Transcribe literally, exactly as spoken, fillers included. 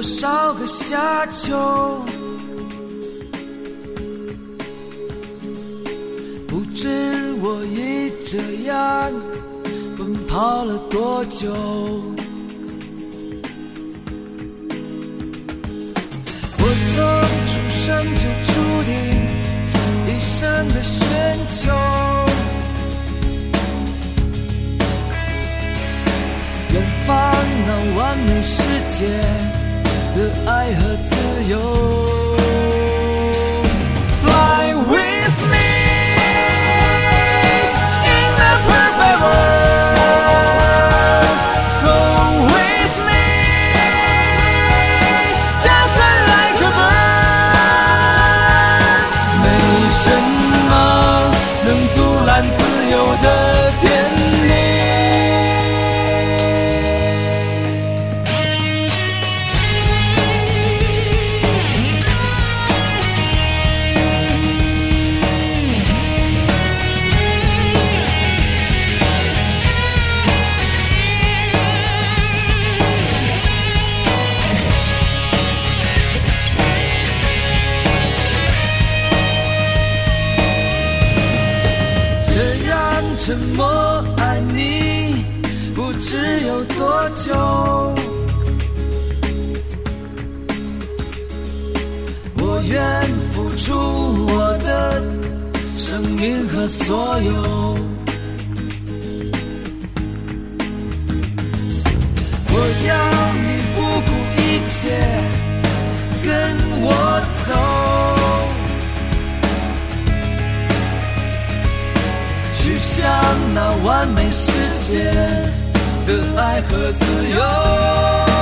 少个夏秋，不知我已这样奔跑了多久。我从出生就注定一生的寻求，远方那完美世界的爱和自由。 Fly with me in the perfect world, go with me just like a bird。 没什么能阻拦自由的天地。沉默爱你不知有多久，我愿付出我的生命和所有，我要你不顾一切跟我走，去向那完美世界的爱和自由。